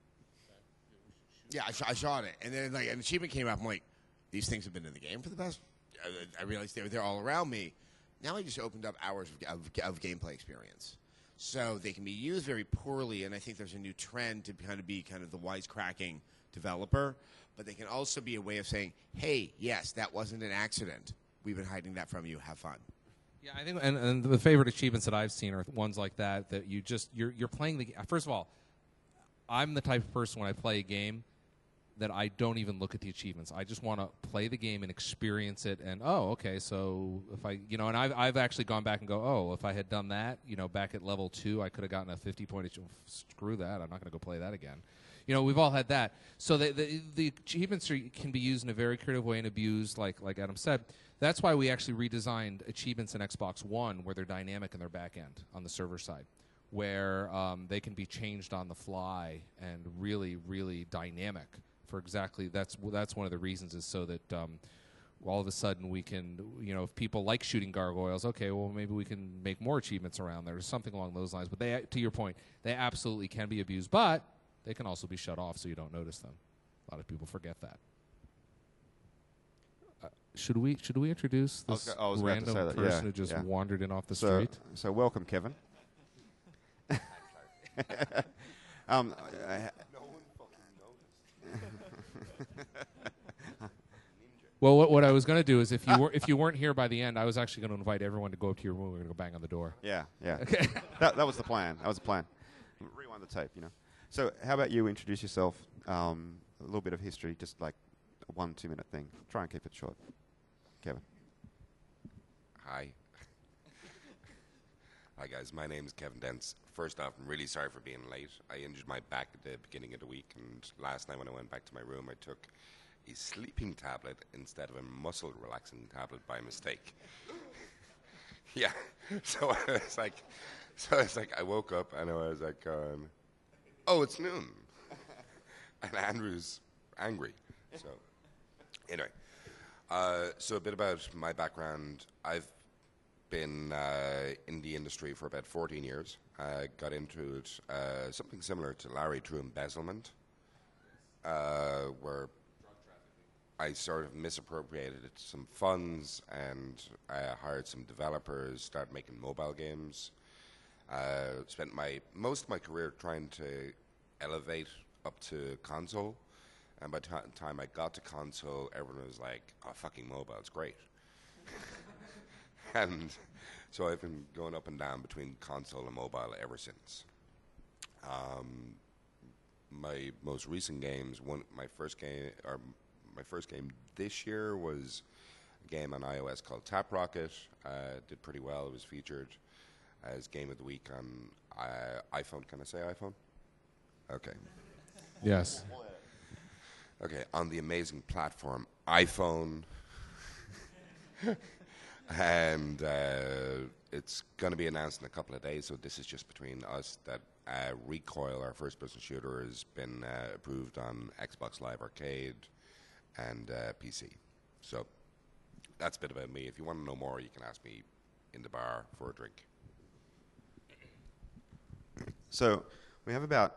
Yeah, I, sh- I shot it, and then like an achievement came up. I'm like, these things have been in the game for the past. I, I realized they were they're all around me. Now I just opened up hours of, of, of gameplay experience, so they can be used very poorly. And I think there's a new trend to kind of be kind of the wisecracking developer, but they can also be a way of saying, "Hey, yes, that wasn't an accident. We've been hiding that from you. Have fun." Yeah, I think, and, and the favorite achievements that I've seen are ones like that. That you just you're you're playing the. g- First of all, I'm the type of person when I play a game that I don't even look at the achievements. I just want to play the game and experience it. And oh, okay, so if I, you know, and I've I've actually gone back and go, oh, if I had done that, you know, back at level two, I could have gotten a fifty point achievement. Screw that! I'm not going to go play that again. You know, we've all had that. So the the, the achievements are, can be used in a very creative way and abused, like like Adam said. That's why we actually redesigned achievements in Xbox One, where they're dynamic in their back end on the server side, where um, they can be changed on the fly and really, really dynamic. For exactly that's that's one of the reasons is so that um, all of a sudden we can, you know, if people like shooting gargoyles, okay, well maybe we can make more achievements around there, or something along those lines. But they, to your point, they absolutely can be abused, but they can also be shut off so you don't notice them. A lot of people forget that. Uh, should we should we introduce I was this go- I was about to random say that, person yeah, who just yeah. wandered in off the So, street? so welcome, Kevin. um, I- Well, what, what I was going to do is, if you were if you weren't here by the end, I was actually going to invite everyone to go up to your room. We're going to go bang on the door. Yeah, yeah. Okay. that, that was the plan. That was the plan. Rewind the tape, you know. So, how about you introduce yourself? Um, a little bit of history, just like a one, two minute thing. Try and keep it short. Kevin. Hi. Hi, guys. My name is Kevin Dents. First off, I'm really sorry for being late. I injured my back at the beginning of the week, and last night when I went back to my room, I took a sleeping tablet instead of a muscle relaxing tablet by mistake. Yeah. So I was like, so I was like, I woke up and I was like, um, oh, it's noon. And Andrew's angry. So anyway, uh, so a bit about my background. I've been uh, in the industry for about fourteen years. I got into it uh, something similar to Larry through embezzlement, uh, where I sort of misappropriated some funds and I hired some developers, started making mobile games. Uh, spent my most of my career trying to elevate up to console, and by the t- time I got to console, everyone was like, "Oh, fucking mobile, it's great." And so I've been going up and down between console and mobile ever since. Um, my most recent games, one my first game, or my first game this year was a game on iOS called Tap Rocket. Uh, did pretty well. It was featured as Game of the Week on uh, iPhone. Can I say iPhone? Okay. Yes. Okay, on the amazing platform iPhone. And uh, it's going to be announced in a couple of days, so this is just between us, that uh, Recoil, our first-person shooter, has been uh, approved on Xbox Live Arcade and uh, P C. So that's a bit about me. If you want to know more, you can ask me in the bar for a drink. So we have about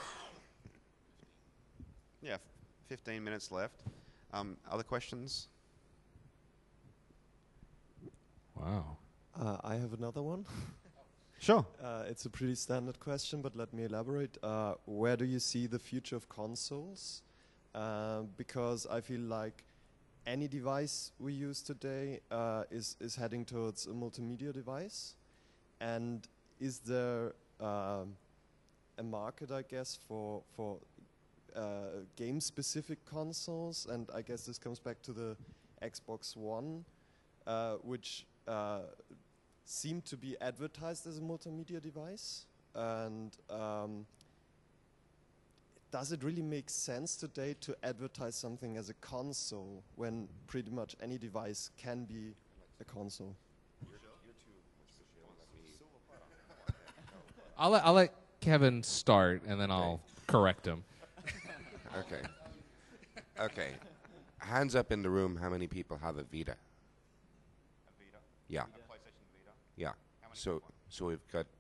yeah, f- fifteen minutes left. Um, other questions? Wow. Uh, I have another one. Sure. Uh, it's a pretty standard question, but let me elaborate. Uh, where do you see the future of consoles? Uh, because I feel like any device we use today uh, is, is heading towards a multimedia device. And is there um, a market, I guess, for, for uh, game-specific consoles? And I guess this comes back to the Xbox One, uh, which uh, seemed to be advertised as a multimedia device. And um, does it really make sense today to advertise something as a console when pretty much any device can be a console? I'll let, I'll let Kevin start, and then I'll correct him. Okay. Okay. Hands up in the room, how many people have a Vita? A Vita? Yeah. A PlayStation Vita? Yeah. So so we've got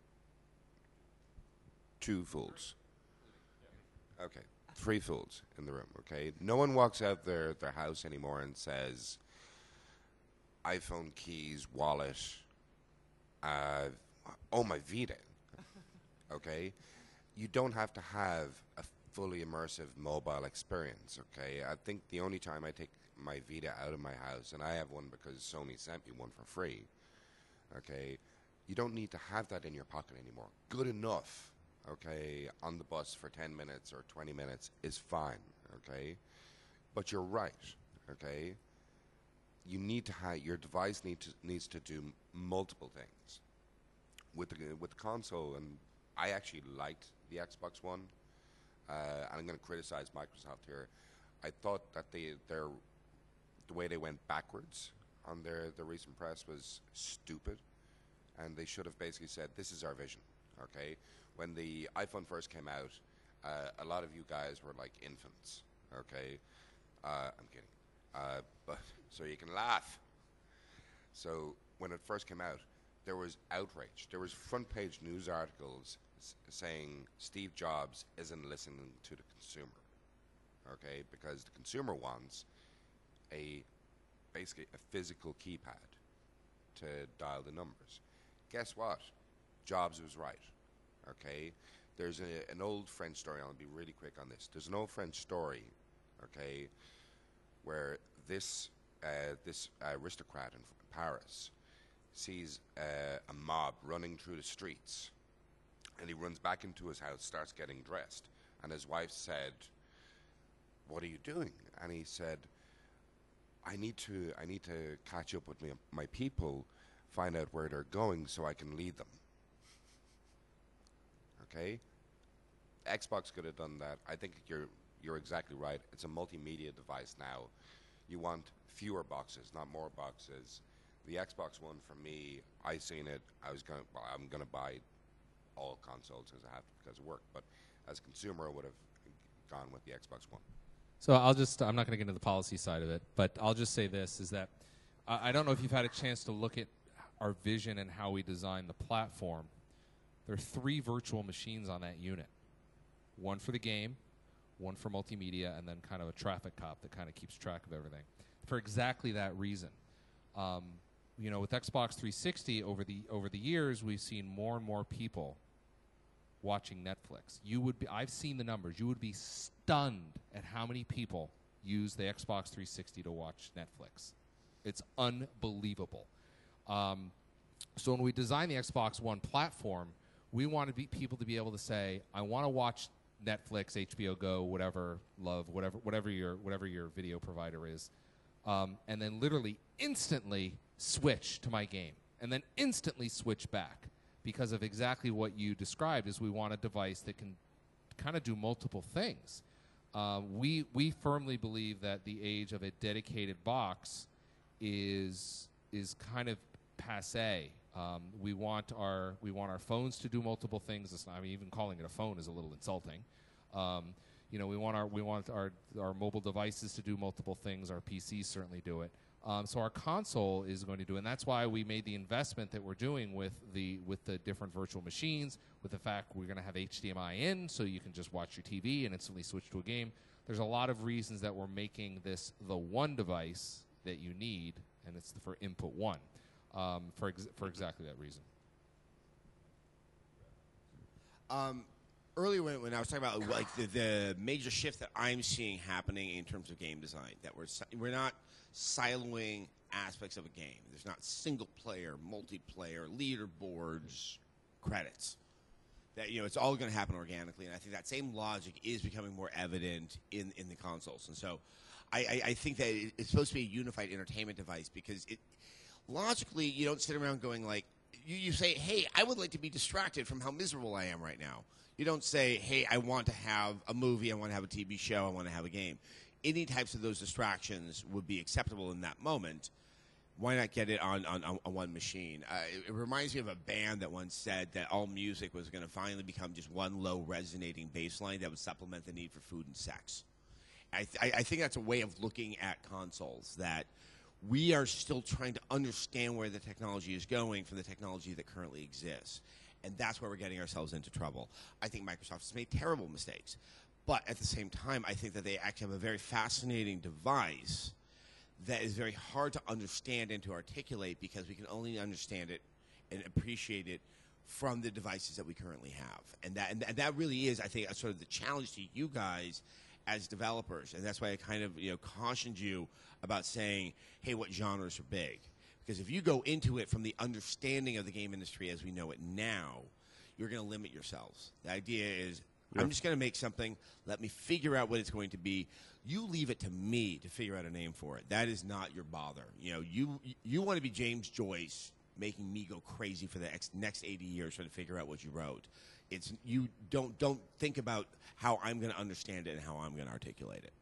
two fools. Okay. Three fools in the room, okay? No one walks out their, their house anymore and says iPhone keys, wallet, uh, oh, my Vita. Okay? You don't have to have a fully immersive mobile experience, okay? I think the only time I take my Vita out of my house, and I have one because Sony sent me one for free, okay? You don't need to have that in your pocket anymore. Good enough, okay, on the bus for ten minutes or twenty minutes is fine, okay? But you're right, okay? You need to have, your device need to, needs to do m- multiple things. With the, with the console, and I actually liked the Xbox One, uh, and I'm going to criticize Microsoft here. I thought that they, their, the way they went backwards on their, their recent press was stupid, and they should have basically said, this is our vision, okay? When the iPhone first came out, uh, a lot of you guys were like infants, okay? Uh, I'm kidding. Uh, but so you can laugh. So when it first came out, there was outrage. There was front page news articles s- saying Steve Jobs isn't listening to the consumer, okay? Because the consumer wants a basically a physical keypad to dial the numbers. Guess what? Jobs was right, okay? There's a, an old French story. I'll be really quick on this. There's an old French story, okay, where this uh, this aristocrat in Paris sees uh, a mob running through the streets, and he runs back into his house, starts getting dressed, and his wife said, "What are you doing?" And he said, "I need to I need to catch up with my, my people, find out where they're going, so I can lead them." Okay, Xbox could have done that. I think you're you're exactly right. It's a multimedia device now. You want fewer boxes, not more boxes. The Xbox One, for me, I seen it. I was going. Well, I'm going to buy all consoles because I have to because of work. But as a consumer, I would have gone with the Xbox One. So I'll just, I'm not going to get into the policy side of it, but I'll just say this, is that I I don't know if you've had a chance to look at our vision and how we design the platform. There are three virtual machines on that unit. One for the game, one for multimedia, and then kind of a traffic cop that kind of keeps track of everything. For exactly that reason. Um, you know, with Xbox three sixty, over the over the years, we've seen more and more people watching Netflix. You would be, I've seen the numbers. You would be stunned at how many people use the Xbox three sixty to watch Netflix. It's unbelievable. Um, so when we designed the Xbox One platform, we wanted be, people to be able to say, I want to watch Netflix, H B O Go, whatever, Love, whatever, whatever your whatever your video provider is, um, and then literally instantly switch to my game, and then instantly switch back because of exactly what you described. Is we want a device that can kind of do multiple things. Uh, we we firmly believe that the age of a dedicated box is is kind of passé. Um, we want our we want our phones to do multiple things. It's not, I mean, even calling it a phone is a little insulting. Um, you know, we want our we want our our mobile devices to do multiple things. Our P Cs certainly do it. Um, so our console is going to do, and that's why we made the investment that we're doing with the with the different virtual machines. With the fact we're going to have H D M I in, so you can just watch your T V and instantly switch to a game. There's a lot of reasons that we're making this the one device that you need, and it's for input one. Um, for ex for exactly that reason. Um, earlier when, when I was talking about like the, the major shift that I'm seeing happening in terms of game design, that we're si we're not siloing aspects of a game. There's not single player, multiplayer, leaderboards, credits. That, you know, it's all going to happen organically, and I think that same logic is becoming more evident in in the consoles. And so, I, I, I think that it, it's supposed to be a unified entertainment device because it. Logically, you don't sit around going like, you, you say, hey, I would like to be distracted from how miserable I am right now. You don't say, hey, I want to have a movie, I want to have a T V show, I want to have a game. Any types of those distractions would be acceptable in that moment. Why not get it on, on, on one machine? Uh, it, it reminds me of a band that once said that all music was going to finally become just one low resonating bass line that would supplement the need for food and sex. I, th I think that's a way of looking at consoles, that we are still trying to understand where the technology is going from the technology that currently exists. And that's where we're getting ourselves into trouble. I think Microsoft has made terrible mistakes. But at the same time, I think that they actually have a very fascinating device that is very hard to understand and to articulate because we can only understand it and appreciate it from the devices that we currently have. And that, and, and that really is, I think, a sort of the challenge to you guys as developers. And that's why I kind of, you know, cautioned you about saying, hey, what genres are big? Because if you go into it from the understanding of the game industry as we know it now, you're going to limit yourselves. The idea is, yeah. I'm just going to make something, let me figure out what it's going to be. You leave it to me to figure out a name for it. That is not your bother. You know, you you want to be James Joyce making me go crazy for the ex next eighty years trying to figure out what you wrote. It's you don't don't think about how I'm going to understand it and how I'm going to articulate it.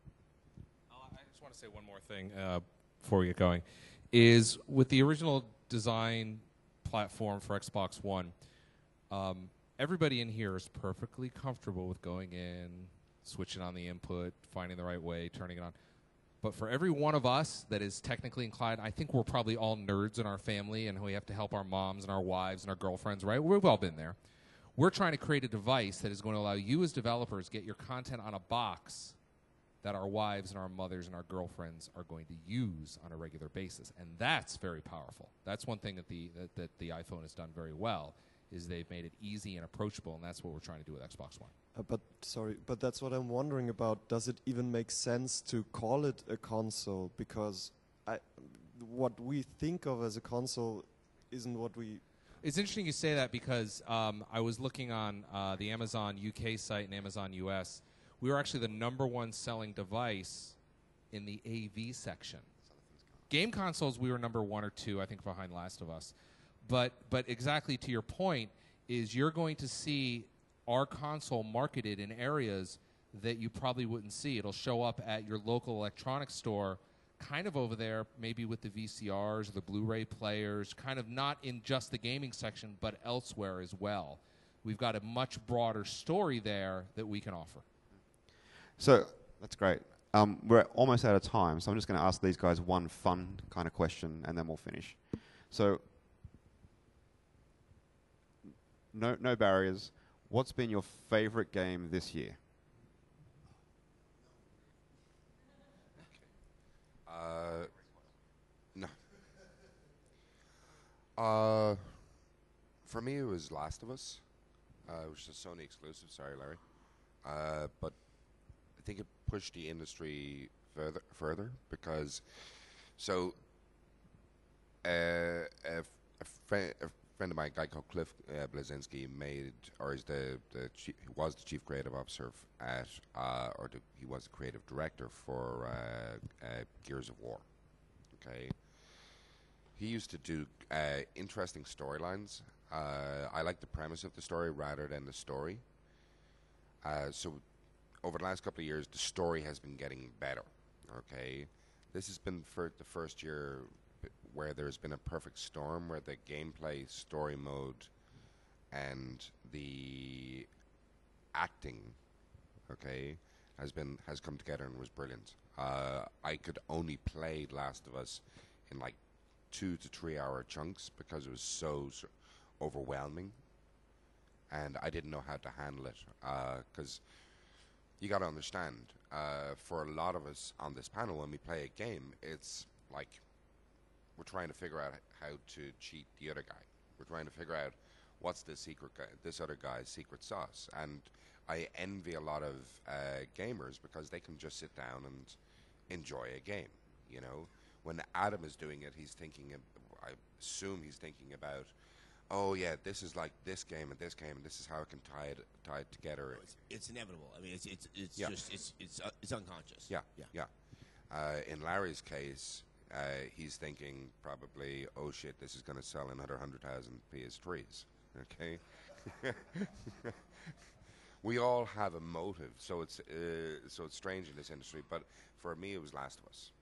I just want to say one more thing uh, before we get going. Is with the original design platform for Xbox One, um, everybody in here is perfectly comfortable with going in, switching on the input, finding the right way, turning it on. But for every one of us that is technically inclined, I think we're probably all nerds in our family, and we have to help our moms and our wives and our girlfriends, right? We've all been there. We're trying to create a device that is going to allow you as developers get your content on a box that our wives and our mothers and our girlfriends are going to use on a regular basis. And that's very powerful. That's one thing that the, that, that the iPhone has done very well, is they've made it easy and approachable, and that's what we're trying to do with Xbox One. Uh, but sorry, but that's what I'm wondering about. Does it even make sense to call it a console? Because I, what we think of as a console isn't what we... It's interesting you say that, because um, I was looking on uh, the Amazon U K site and Amazon U S. We were actually the number one selling device in the A V section. Game consoles, we were number one or two, I think, behind Last of Us. But but exactly to your point, is you're going to see our console marketed in areas that you probably wouldn't see. It'll show up at your local electronics store, kind of over there, maybe with the V C Rs or the Blu-ray players, kind of not in just the gaming section, but elsewhere as well. We've got a much broader story there that we can offer. So that's great. Um, we're almost out of time, so I'm just going to ask these guys one fun kind of question, and then we'll finish. So, no, no barriers. What's been your favorite game this year? Uh, no. Uh, for me, it was Last of Us, uh, which is a Sony exclusive. Sorry, Larry. Uh, but I think it pushed the industry further, further because, so, uh, a, f- a, fri- a friend of mine, a guy called Cliff uh, Blazinski, made, or is the, the chief, was the chief creative officer f- at, uh, or the, he was the creative director for uh, uh, Gears of War. Okay, he used to do uh, interesting storylines. Uh, I like the premise of the story rather than the story. Uh, so, over the last couple of years, the story has been getting better. Okay, this has been for the first year where there's been a perfect storm, where the gameplay, story mode, and the acting, okay, has been has come together and was brilliant. Uh, I could only play Last of Us in like two to three hour chunks because it was so, so overwhelming, and I didn't know how to handle it. Because uh, you got to understand, uh, for a lot of us on this panel, when we play a game, it's like we're trying to figure out how to cheat the other guy. We're trying to figure out what's the secret guy, this other guy's secret sauce. And I envy a lot of uh, gamers because they can just sit down and enjoy a game. You know, when Adam is doing it, he's thinking. I assume he's thinking about, oh yeah, this is like this game and this game, and this is how I can tie it tie it together. It's, it's inevitable. I mean, it's it's it's Yeah. just it's it's uh, it's unconscious. Yeah, yeah. yeah. Uh, in Larry's case, uh, he's thinking probably, oh shit, this is going to sell another hundred thousand P S threes. Okay. We all have a motive, so it's uh, so it's strange in this industry. But for me, it was Last of Us.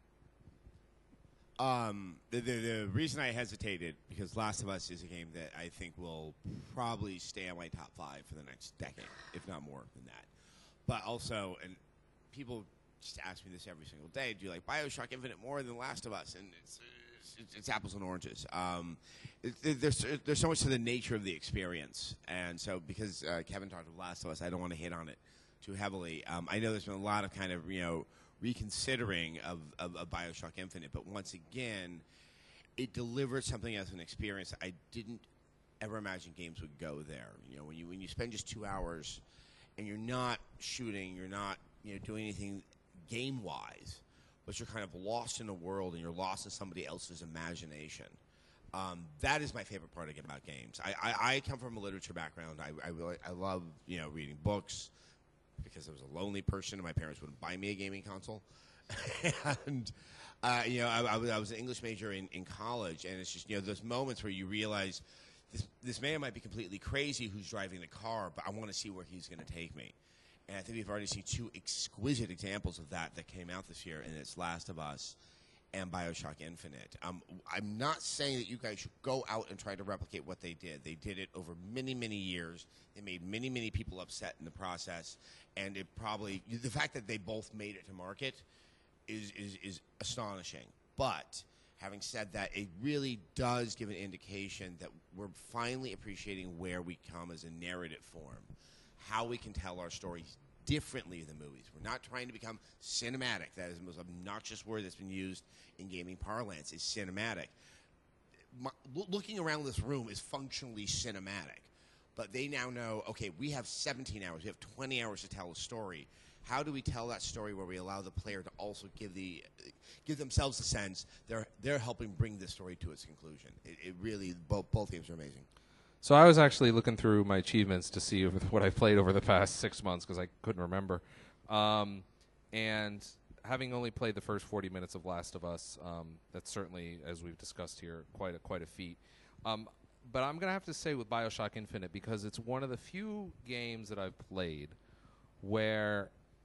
Um, the, the the reason I hesitated, because Last of Us is a game that I think will probably stay on my top five for the next decade, if not more than that. But also, and people just ask me this every single day: do you like BioShock Infinite more than Last of Us? And it's it's, it's apples and oranges. Um, it, it, there's there's so much to the nature of the experience, and so because uh, Kevin talked about Last of Us, I don't want to hit on it too heavily. Um, I know there's been a lot of kind of you know. reconsidering of, of, of BioShock Infinite, but once again, it delivered something as an experience I didn't ever imagine games would go there. You know, when you when you spend just two hours and you're not shooting, you're not you know doing anything game wise, but you're kind of lost in a world and you're lost in somebody else's imagination. Um, that is my favorite part about games. I, I, I come from a literature background. I, I really I love you know reading books. Because I was a lonely person and my parents wouldn't buy me a gaming console. and, uh, you know, I, I, was, I was an English major in, in college, and it's just, you know, those moments where you realize this, this man might be completely crazy who's driving the car, but I want to see where he's going to take me. And I think we've already seen two exquisite examples of that that came out this year, and it's Last of Us and BioShock Infinite. Um, I'm not saying that you guys should go out and try to replicate what they did. They did it over many, many years. They made many, many people upset in the process. And it probably, the fact that they both made it to market is, is, is astonishing. But having said that, it really does give an indication that we're finally appreciating where we come as a narrative form, how we can tell our stories differently than movies. We're not trying to become cinematic. That is the most obnoxious word that's been used in gaming parlance, is cinematic. My, lo- looking around this room is functionally cinematic. But they now know, okay, we have seventeen hours, we have twenty hours to tell a story. How do we tell that story where we allow the player to also give the give themselves a sense they're they're helping bring the story to its conclusion? It, it really, both both games are amazing. So I was actually looking through my achievements to see what I've played over the past six months because I couldn't remember. Um, and having only played the first forty minutes of Last of Us, um, that's certainly, as we've discussed here, quite a, quite a feat. Um, but I'm going to have to say with BioShock Infinite, because it's one of the few games that I've played where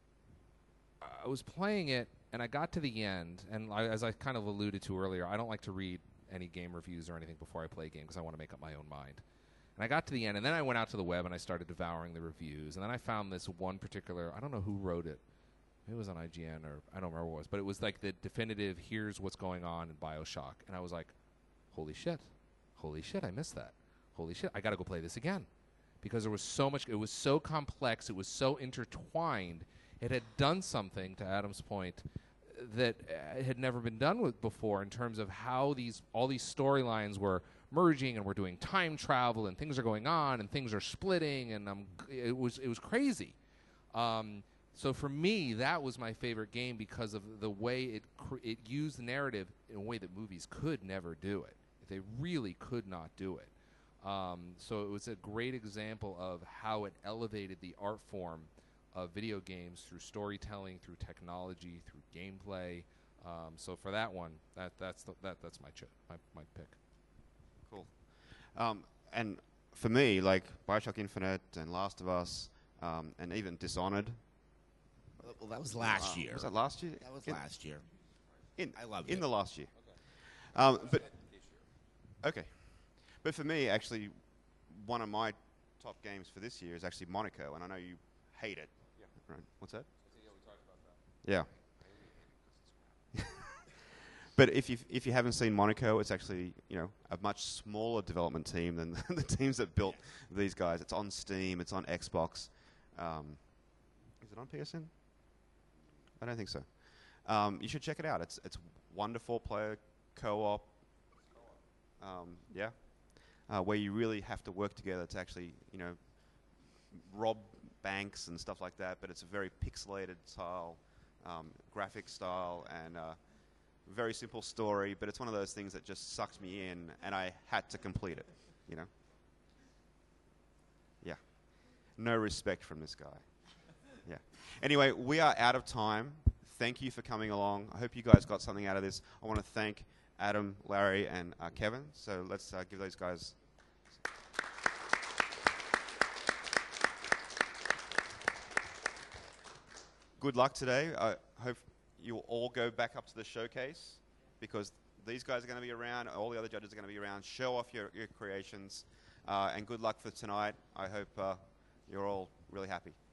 I was playing it and I got to the end, and I, as I kind of alluded to earlier, I don't like to read any game reviews or anything before I play a game because I want to make up my own mind. And I got to the end, and then I went out to the web and I started devouring the reviews, and then I found this one particular, I don't know who wrote it. It was on I G N, or I don't remember what it was, but it was like the definitive, here's what's going on in BioShock. And I was like, holy shit. Holy shit, I missed that. Holy shit, I got to go play this again. Because there was so much, it was so complex, it was so intertwined. It had done something, to Adam's point, that uh, had never been done with before in terms of how these all these storylines were merging, and we're doing time travel, and things are going on, and things are splitting, and um, it was it was crazy. Um, so for me, that was my favorite game because of the way it cr- it used the narrative in a way that movies could never do it. They really could not do it. Um, so it was a great example of how it elevated the art form of video games through storytelling, through technology, through gameplay. Um, so for that one, that that's the, that that's my, ch- my my pick. Cool. Um, and for me, like BioShock Infinite and Last of Us, um, and even Dishonored. Well, that was last uh, year. Was that last year? That was in, last year. In, I loved in it. the last year. Okay. Um, but okay, but for me, actually, one of my top games for this year is actually Monaco, and I know you hate it. Yeah. Right. What's that? Yeah, we talked about that. Yeah. But if you if you haven't seen Monaco, it's actually, you know, a much smaller development team than the teams that built these guys. It's on Steam. It's on Xbox. Um, is it on P S N? I don't think so. Um, you should check it out. It's it's wonderful player co-op. Um, yeah, uh, where you really have to work together to actually, you know, rob banks and stuff like that. But it's a very pixelated style, um, graphic style, and uh, very simple story. But it's one of those things that just sucked me in, and I had to complete it. You know. Yeah. No respect from this guy. Yeah. Anyway, we are out of time. Thank you for coming along. I hope you guys got something out of this. I want to thank Adam, Larry, and uh, Kevin. So let's uh, give those guys. Good luck today. I hope you'll all go back up to the showcase, because these guys are going to be around. All the other judges are going to be around. Show off your, your creations. Uh, and good luck for tonight. I hope uh, you're all really happy.